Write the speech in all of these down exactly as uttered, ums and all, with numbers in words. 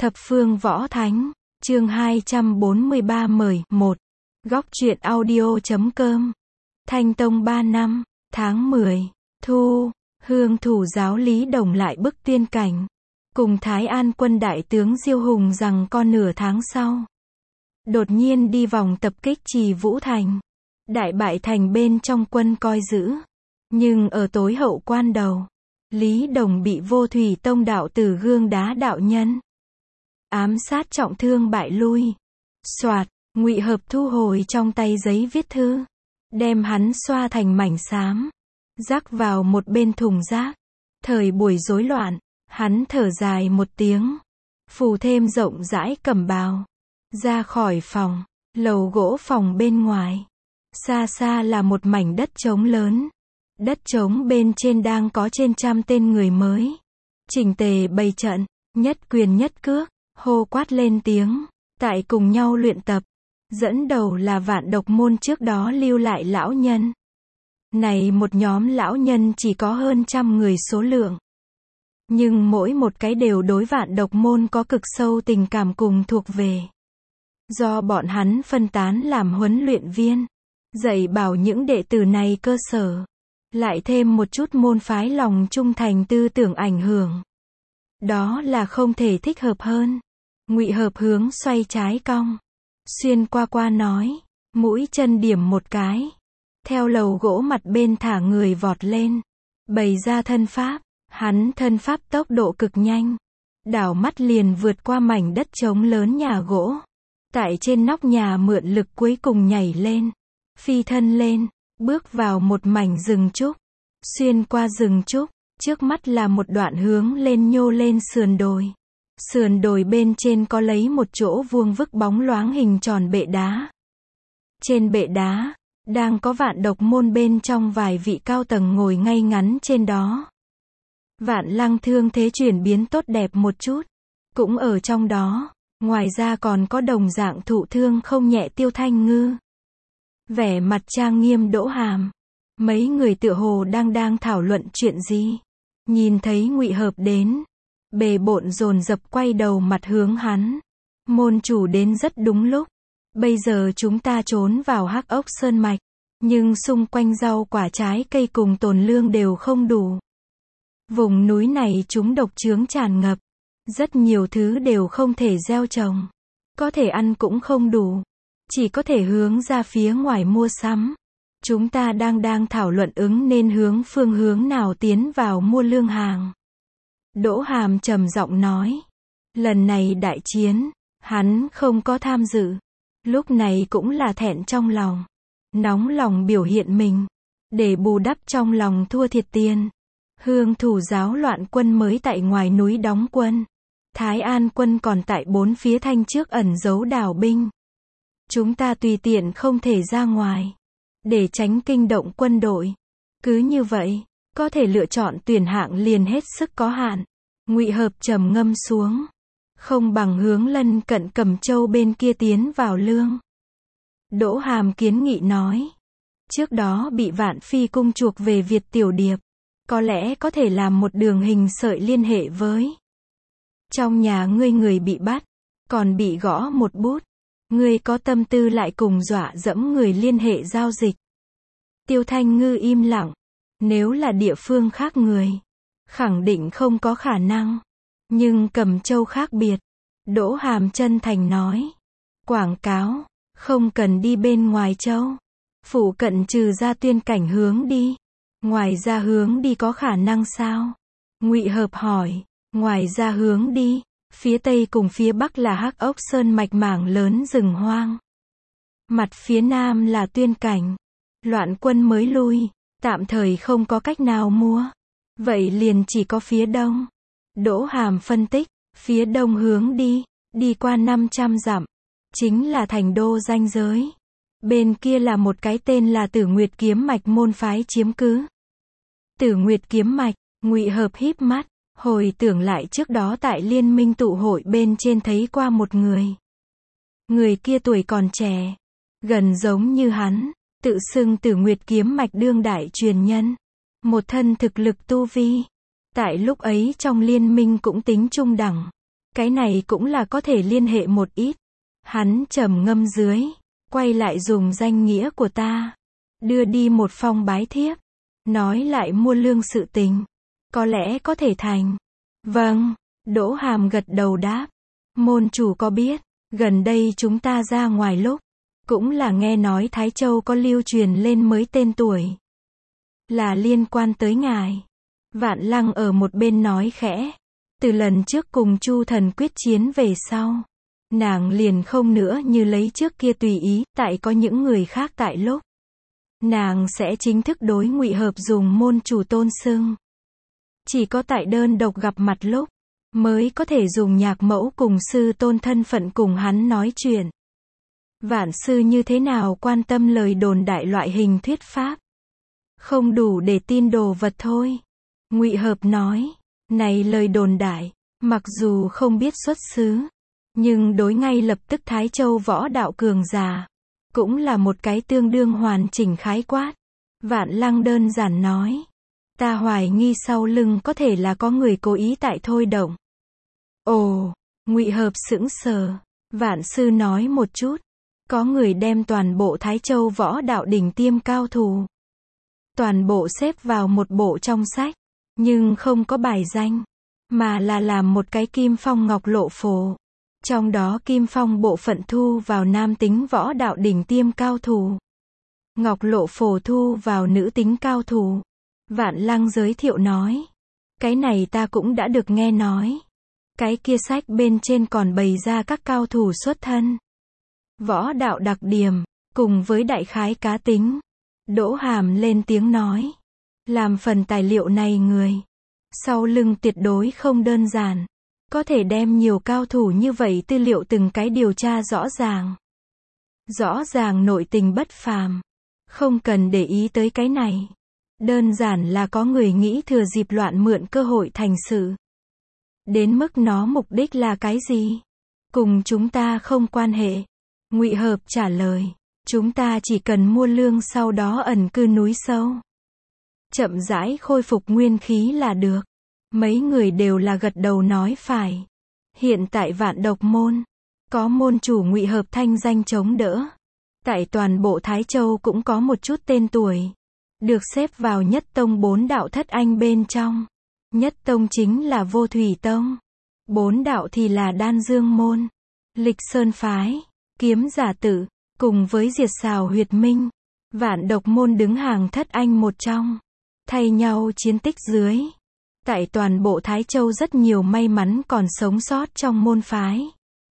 Thập phương võ thánh, chương hai trăm bốn mươi ba mời, một. Góc truyện audio.com. Thanh Tông ba năm, tháng mười, thu, Hương thủ giáo Lý Đồng lại bức tuyên cảnh. Cùng Thái An quân đại tướng Diêu Hùng rằng con nửa tháng sau. Đột nhiên đi vòng tập kích Trì Vũ Thành. Đại bại thành bên trong quân coi giữ. Nhưng ở tối hậu quan đầu, Lý Đồng bị Vô Thủy Tông đạo tử Gương Đá đạo nhân ám sát trọng thương bại lui. Soạt, Ngụy Hợp thu hồi trong tay giấy viết thư, đem hắn xoa thành mảnh xám, rắc vào một bên thùng rác. Thời buổi rối loạn, hắn thở dài một tiếng, phủ thêm rộng rãi cẩm bào, ra khỏi phòng. Lầu gỗ phòng bên ngoài, xa xa là một mảnh đất trống lớn. Đất trống bên trên đang có trên trăm tên người mới, chỉnh tề bày trận, nhất quyền nhất cước, hô quát lên tiếng, tại cùng nhau luyện tập. Dẫn đầu là Vạn Độc môn trước đó lưu lại lão nhân. Này một nhóm lão nhân chỉ có hơn trăm người số lượng, nhưng mỗi một cái đều đối Vạn Độc môn có cực sâu tình cảm cùng thuộc về. Do bọn hắn phân tán làm huấn luyện viên, dạy bảo những đệ tử này cơ sở, lại thêm một chút môn phái lòng trung thành tư tưởng ảnh hưởng. Đó là không thể thích hợp hơn. Ngụy Hợp hướng xoay trái cong, xuyên qua qua nói, mũi chân điểm một cái, theo lầu gỗ mặt bên thả người vọt lên, bày ra thân pháp. Hắn thân pháp tốc độ cực nhanh, đảo mắt liền vượt qua mảnh đất trống lớn nhà gỗ, tại trên nóc nhà mượn lực cuối cùng nhảy lên, phi thân lên, bước vào một mảnh rừng trúc. Xuyên qua rừng trúc, trước mắt là một đoạn hướng lên nhô lên sườn đồi. Sườn đồi bên trên có lấy một chỗ vuông vức bóng loáng hình tròn bệ đá. Trên bệ đá, đang có Vạn Độc môn bên trong vài vị cao tầng ngồi ngay ngắn trên đó. Vạn Lăng thương thế chuyển biến tốt đẹp một chút, cũng ở trong đó. Ngoài ra còn có đồng dạng thụ thương không nhẹ Tiêu Thanh Ngư. Vẻ mặt trang nghiêm Đỗ Hàm. Mấy người tựa hồ đang đang thảo luận chuyện gì. Nhìn thấy Ngụy Hợp đến, bề bộn dồn dập quay đầu mặt hướng hắn. Môn chủ đến rất đúng lúc. Bây giờ chúng ta trốn vào Hắc Ốc Sơn Mạch, nhưng xung quanh rau quả trái cây cùng tồn lương đều không đủ. Vùng núi này chúng độc chướng tràn ngập, rất nhiều thứ đều không thể gieo trồng, có thể ăn cũng không đủ, chỉ có thể hướng ra phía ngoài mua sắm. Chúng ta đang đang thảo luận ứng nên hướng phương hướng nào tiến vào mua lương hàng. Đỗ Hàm trầm giọng nói, lần này đại chiến, hắn không có tham dự, lúc này cũng là thẹn trong lòng, nóng lòng biểu hiện mình, để bù đắp trong lòng thua thiệt tiền. Hương thủ giáo loạn quân mới tại ngoài núi đóng quân, Thái An quân còn tại bốn phía thanh trước ẩn giấu đào binh. Chúng ta tùy tiện không thể ra ngoài, để tránh kinh động quân đội. Cứ như vậy, có thể lựa chọn tuyển hạng liền hết sức có hạn. Ngụy Hợp trầm ngâm xuống, không bằng hướng lân cận Cẩm Châu bên kia tiến vào lương. Đỗ Hàm kiến nghị nói, trước đó bị Vạn Phi cung chuộc về Việt Tiểu Điệp, có lẽ có thể làm một đường hình sợi liên hệ với. Trong nhà ngươi người bị bắt, còn bị gõ một bút, ngươi có tâm tư lại cùng dọa dẫm người liên hệ giao dịch. Tiêu Thanh Ngư im lặng, nếu là địa phương khác người, khẳng định không có khả năng, nhưng Cẩm Châu khác biệt. Đỗ Hàm chân thành nói, quảng cáo, không cần đi bên ngoài châu, phụ cận trừ ra tuyên cảnh hướng đi. Ngoài ra hướng đi có khả năng sao? Ngụy Hợp hỏi, ngoài ra hướng đi, phía tây cùng phía bắc là Hắc Ốc Sơn Mạch mảng lớn rừng hoang. Mặt phía nam là tuyên cảnh. Loạn quân mới lui, tạm thời không có cách nào mua. Vậy liền chỉ có phía đông. Đỗ Hàm phân tích, phía đông hướng đi, đi qua năm trăm dặm, chính là thành đô ranh giới. Bên kia là một cái tên là Tử Nguyệt Kiếm Mạch môn phái chiếm cứ. Tử Nguyệt Kiếm Mạch, Ngụy Hợp híp mắt, hồi tưởng lại trước đó tại liên minh tụ hội bên trên thấy qua một người. Người kia tuổi còn trẻ, gần giống như hắn, tự xưng Tử Nguyệt Kiếm Mạch đương đại truyền nhân, một thân thực lực tu vi. Tại lúc ấy trong liên minh cũng tính trung đẳng, Cái này cũng là có thể liên hệ một ít. Hắn trầm ngâm dưới, quay lại dùng danh nghĩa của ta, đưa đi một phong bái thiếp, nói lại mua lương sự tình. Có lẽ có thể thành. Vâng, Đỗ Hàm gật đầu đáp. Môn chủ có biết, gần đây chúng ta ra ngoài lúc, cũng là nghe nói Thái Châu có lưu truyền lên mới tên tuổi. Là liên quan tới ngài. Vạn Lăng ở một bên nói khẽ. Từ lần trước cùng Chu Thần quyết chiến về sau, nàng liền không nữa như lấy trước kia tùy ý, tại có những người khác tại lúc. Nàng sẽ chính thức đối Ngụy Hợp dùng môn chủ tôn xưng. Chỉ có tại đơn độc gặp mặt lúc, mới có thể dùng nhạc mẫu cùng sư tôn thân phận cùng hắn nói chuyện. Vạn sư như thế nào quan tâm lời đồn đại loại hình thuyết pháp? Không đủ để tin đồ vật thôi. Ngụy Hợp nói, này lời đồn đại, mặc dù không biết xuất xứ, nhưng đối ngay lập tức Thái Châu võ đạo cường giả, cũng là một cái tương đương hoàn chỉnh khái quát. Vạn Lăng đơn giản nói, ta hoài nghi sau lưng có thể là có người cố ý tại thôi động. Ồ, Ngụy Hợp sững sờ. Vạn sư nói một chút, có người đem toàn bộ Thái Châu võ đạo đỉnh tiêm cao thủ, toàn bộ xếp vào một bộ trong sách, nhưng không có bài danh, mà là làm một cái kim phong ngọc lộ phổ. Trong đó kim phong bộ phận thu vào nam tính võ đạo đỉnh tiêm cao thủ, ngọc lộ phổ thu vào nữ tính cao thủ. Vạn Lăng giới thiệu nói, cái này ta cũng đã được nghe nói. Cái kia sách bên trên còn bày ra các cao thủ xuất thân, võ đạo đặc điểm, cùng với đại khái cá tính. Đỗ Hàm lên tiếng nói, làm phần tài liệu này người, sau lưng tuyệt đối không đơn giản, có thể đem nhiều cao thủ như vậy tư liệu từng cái điều tra rõ ràng. Rõ ràng nội tình bất phàm, không cần để ý tới cái này. Đơn giản là có người nghĩ thừa dịp loạn mượn cơ hội thành sự. Đến mức nó mục đích là cái gì? Cùng chúng ta không quan hệ. Ngụy Hợp trả lời, chúng ta chỉ cần mua lương sau đó ẩn cư núi sâu, chậm rãi khôi phục nguyên khí là được. Mấy người đều là gật đầu nói phải. Hiện tại Vạn Độc môn, có môn chủ Ngụy Hợp thanh danh chống đỡ. Tại toàn bộ Thái Châu cũng có một chút tên tuổi. Được xếp vào nhất tông bốn đạo thất anh bên trong. Nhất tông chính là Vô Thủy Tông. Bốn đạo thì là Đan Dương môn, Lịch Sơn phái, Kiếm Giả Tự, cùng với Diệt Xào Huyệt Minh. Vạn Độc môn đứng hàng thất anh một trong. Thay nhau chiến tích dưới, tại toàn bộ Thái Châu rất nhiều may mắn còn sống sót trong môn phái.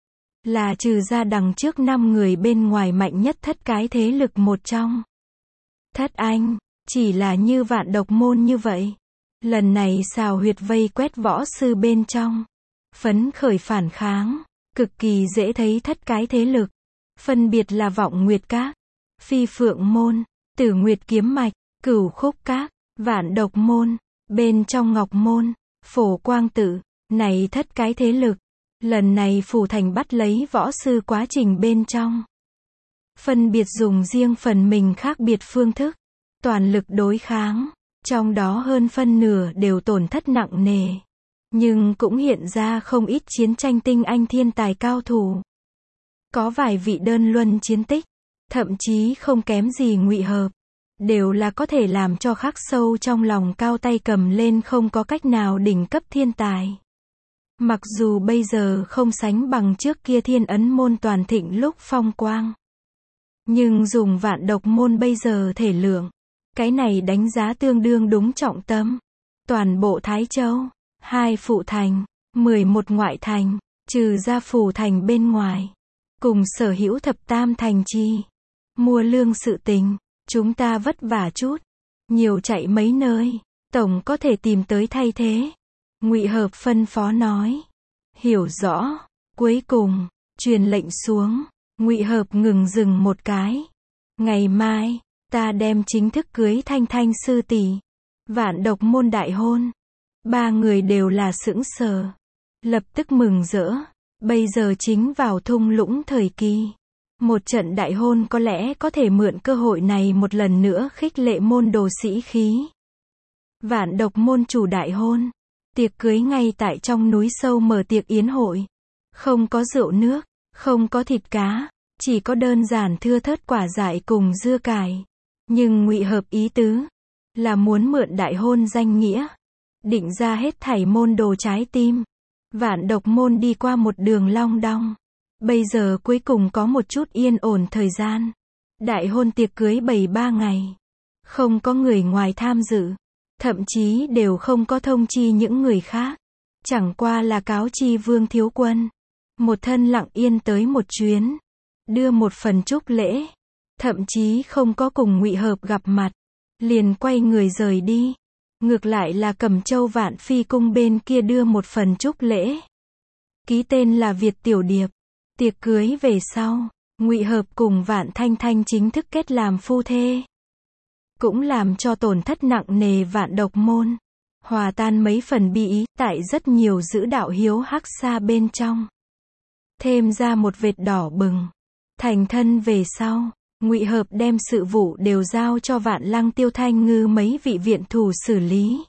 Là trừ ra đằng trước năm người bên ngoài mạnh nhất thất cái thế lực một trong. Thất anh, chỉ là như Vạn Độc môn như vậy. Lần này Xào Huyệt vây quét võ sư bên trong, phấn khởi phản kháng, cực kỳ dễ thấy thất cái thế lực. Phân biệt là Vọng Nguyệt Các, Phi Phượng môn, Tử Nguyệt kiếm mạch, Cửu Khúc Các, Vạn Độc môn, bên trong Ngọc môn, Phổ Quang tự. Này thất cái thế lực, lần này phủ thành bắt lấy võ sư quá trình bên trong, phân biệt dùng riêng phần mình khác biệt phương thức, toàn lực đối kháng. Trong đó hơn phân nửa đều tổn thất nặng nề, nhưng cũng hiện ra không ít chiến tranh tinh anh thiên tài cao thủ. Có vài vị đơn luân chiến tích, thậm chí không kém gì Ngụy Hợp, đều là có thể làm cho khắc sâu trong lòng cao tay cầm lên không có cách nào đỉnh cấp thiên tài. Mặc dù bây giờ không sánh bằng trước kia Thiên Ấn môn toàn thịnh lúc phong quang, nhưng dùng Vạn Độc môn bây giờ thể lượng, cái này đánh giá tương đương đúng trọng tâm. Toàn bộ Thái Châu, hai phụ thành, mười một ngoại thành, trừ ra phủ thành bên ngoài, cùng sở hữu thập tam thành trì. Mua lương sự tình, chúng ta vất vả chút, nhiều chạy mấy nơi, tổng có thể tìm tới thay thế. Ngụy Hợp phân phó nói. Hiểu rõ. Cuối cùng, truyền lệnh xuống, Ngụy Hợp ngừng dừng một cái. Ngày mai, ta đem chính thức cưới Thanh Thanh sư tỷ. Vạn Độc môn đại hôn. Ba người đều là sững sờ, lập tức mừng rỡ. Bây giờ chính vào thung lũng thời kỳ, một trận đại hôn có lẽ có thể mượn cơ hội này một lần nữa khích lệ môn đồ sĩ khí. Vạn Độc môn chủ đại hôn, Tiệc cưới ngay tại trong núi sâu mở tiệc yến hội. Không có rượu nước, không có thịt cá, chỉ có đơn giản thưa thớt quả dại cùng dưa cải. Nhưng Ngụy Hợp ý tứ là muốn mượn đại hôn danh nghĩa, định ra hết thảy môn đồ trái tim. Vạn Độc môn đi qua một đường long đong. Bây giờ cuối cùng có một chút yên ổn thời gian. Đại hôn tiệc cưới bày ba ngày. Không có người ngoài tham dự. Thậm chí đều không có thông chi những người khác. Chẳng qua là cáo chi Vương Thiếu Quân. Một thân lặng yên tới một chuyến. Đưa một phần chúc lễ. Thậm chí không có cùng Ngụy Hợp gặp mặt. Liền quay người rời đi. Ngược lại là Cẩm Châu Vạn Phi cung bên kia đưa một phần chúc lễ. Ký tên là Việt Tiểu Điệp. Tiệc cưới về sau, Ngụy Hợp cùng Vạn Thanh Thanh chính thức kết làm phu thê. Cũng làm cho tổn thất nặng nề Vạn Độc môn. Hòa tan mấy phần bi ý, tại rất nhiều giữ đạo hiếu hắc xa bên trong. Thêm ra một vệt đỏ bừng. Thành thân về sau, Ngụy Hợp đem sự vụ đều giao cho Vạn Lăng Tiêu Thanh Ngư mấy vị viện thủ xử lý.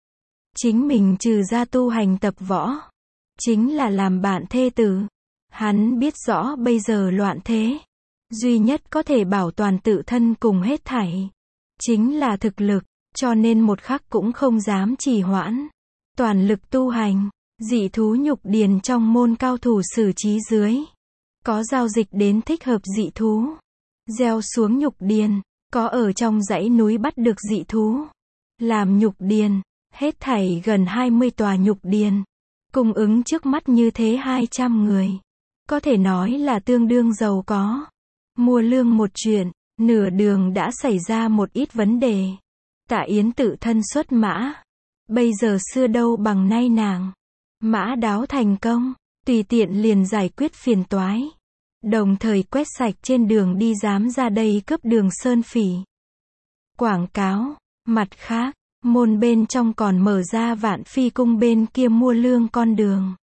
Chính mình trừ ra tu hành tập võ, chính là làm bạn thê tử. Hắn biết rõ bây giờ loạn thế, duy nhất có thể bảo toàn tự thân cùng hết thảy, chính là thực lực, cho nên một khắc cũng không dám trì hoãn. Toàn lực tu hành, dị thú nhục điền trong môn cao thủ xử trí dưới. Có giao dịch đến thích hợp dị thú. Gieo xuống nhục điền, có ở trong dãy núi bắt được dị thú. Làm nhục điền, hết thảy gần hai mươi tòa nhục điền. Cung ứng trước mắt như thế hai trăm người. Có thể nói là tương đương giàu có. Mua lương một chuyện, nửa đường đã xảy ra một ít vấn đề. Tạ Yến tự thân xuất mã. Bây giờ xưa đâu bằng nay nàng. Mã đáo thành công, tùy tiện liền giải quyết phiền toái. Đồng thời quét sạch trên đường đi dám ra đây cướp đường sơn phỉ. Quảng cáo, mặt khác, môn bên trong còn mở ra Vạn Phi cung bên kia mua lương con đường.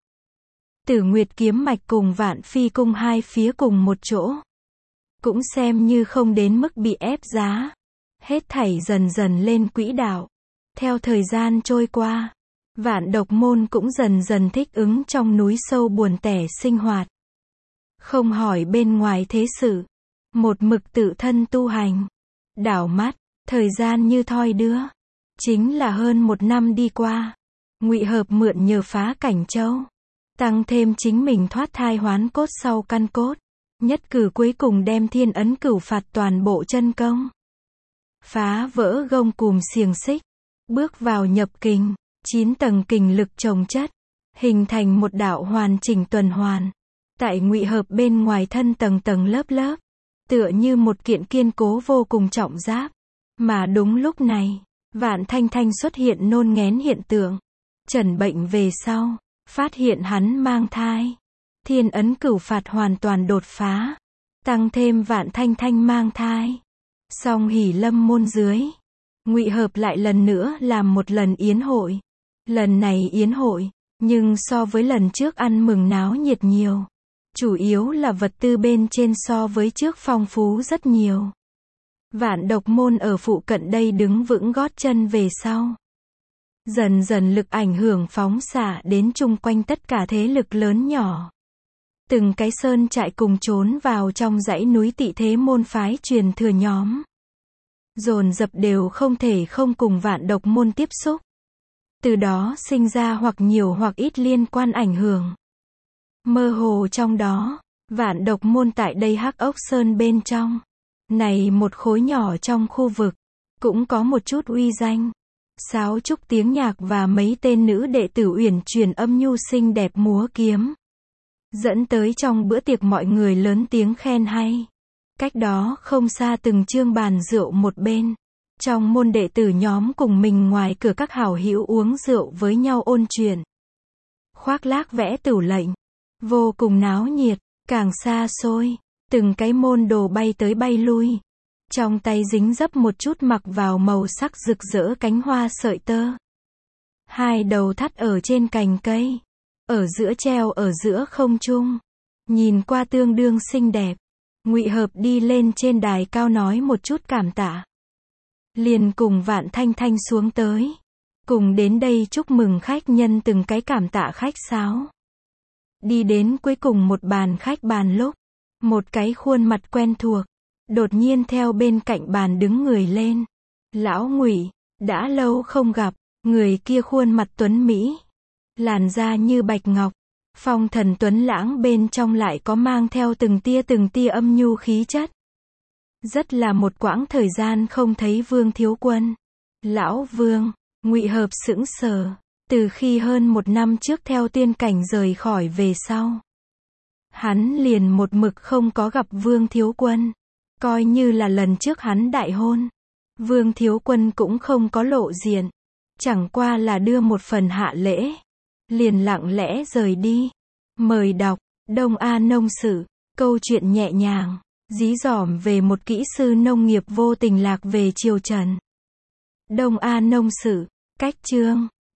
Tử Nguyệt kiếm mạch cùng Vạn Phi cung hai phía cùng một chỗ. Cũng xem như không đến mức bị ép giá. Hết thảy dần dần lên quỹ đạo. Theo thời gian trôi qua, Vạn Độc môn cũng dần dần thích ứng trong núi sâu buồn tẻ sinh hoạt. Không hỏi bên ngoài thế sự. Một mực tự thân tu hành. Đảo mắt, thời gian như thoi đưa. Chính là hơn một năm đi qua. Ngụy Hợp mượn nhờ phá Cảnh Châu. Tăng thêm chính mình thoát thai hoán cốt sau căn cốt. Nhất cử cuối cùng đem thiên ấn cửu phạt toàn bộ chân công. Phá vỡ gông cùm xiềng xích. Bước vào nhập kình. Chín tầng kình lực chồng chất. Hình thành một đạo hoàn chỉnh tuần hoàn. Tại Ngụy Hợp bên ngoài thân tầng tầng lớp lớp. Tựa như một kiện kiên cố vô cùng trọng giáp. Mà đúng lúc này, Vạn Thanh Thanh xuất hiện nôn nghén hiện tượng. Chẩn bệnh về sau, phát hiện hắn mang thai. Thiên ấn cửu phạt hoàn toàn đột phá. Tăng thêm Vạn Thanh Thanh mang thai. Song hỉ lâm môn dưới. Ngụy Hợp lại lần nữa làm một lần yến hội. Lần này yến hội, nhưng so với lần trước ăn mừng náo nhiệt nhiều. Chủ yếu là vật tư bên trên so với trước phong phú rất nhiều. Vạn Độc môn ở phụ cận đây đứng vững gót chân về sau. Dần dần lực ảnh hưởng phóng xạ đến chung quanh tất cả thế lực lớn nhỏ. Từng cái sơn trại cùng trốn vào trong dãy núi tị thế môn phái truyền thừa nhóm. Dồn dập đều không thể không cùng Vạn Độc môn tiếp xúc. Từ đó sinh ra hoặc nhiều hoặc ít liên quan ảnh hưởng. Mơ hồ trong đó, Vạn Độc môn tại đây Hắc Ốc Sơn bên trong. Này một khối nhỏ trong khu vực, cũng có một chút uy danh. Sáo trúc tiếng nhạc và mấy tên nữ đệ tử uyển chuyển âm nhu xinh đẹp múa kiếm. Dẫn tới trong bữa tiệc mọi người lớn tiếng khen hay. Cách đó không xa từng chương bàn rượu một bên. Trong môn đệ tử nhóm cùng mình ngoài cửa các hảo hữu uống rượu với nhau ôn chuyện. Khoác lác vẽ tửu lệnh. Vô cùng náo nhiệt, càng xa xôi. Từng cái môn đồ bay tới bay lui. Trong tay dính dấp một chút mặc vào màu sắc rực rỡ cánh hoa sợi tơ. Hai đầu thắt ở trên cành cây. Ở giữa treo ở giữa không trung. Nhìn qua tương đương xinh đẹp. Ngụy Hợp đi lên trên đài cao nói một chút cảm tạ. Liền cùng Vạn Thanh Thanh xuống tới. Cùng đến đây chúc mừng khách nhân từng cái cảm tạ khách sáo. Đi đến cuối cùng một bàn khách bàn lúc, một cái khuôn mặt quen thuộc, đột nhiên theo bên cạnh bàn đứng người lên. Lão Ngụy, đã lâu không gặp, người kia khuôn mặt tuấn Mỹ, làn da như bạch ngọc, phong thần tuấn lãng bên trong lại có mang theo từng tia từng tia âm nhu khí chất. Rất là một quãng thời gian không thấy Vương thiếu quân. Lão Vương, Ngụy Hợp sững sờ, từ khi hơn một năm trước theo tiên cảnh rời khỏi về sau. Hắn liền một mực không có gặp Vương thiếu quân, coi như là lần trước hắn đại hôn. Vương thiếu quân cũng không có lộ diện, chẳng qua là đưa một phần hạ lễ, liền lặng lẽ rời đi. Mời đọc, Đông A Nông Sự, câu chuyện nhẹ nhàng, dí dỏm về một kỹ sư nông nghiệp vô tình lạc về triều Trần. Đông A Nông Sự, cách chương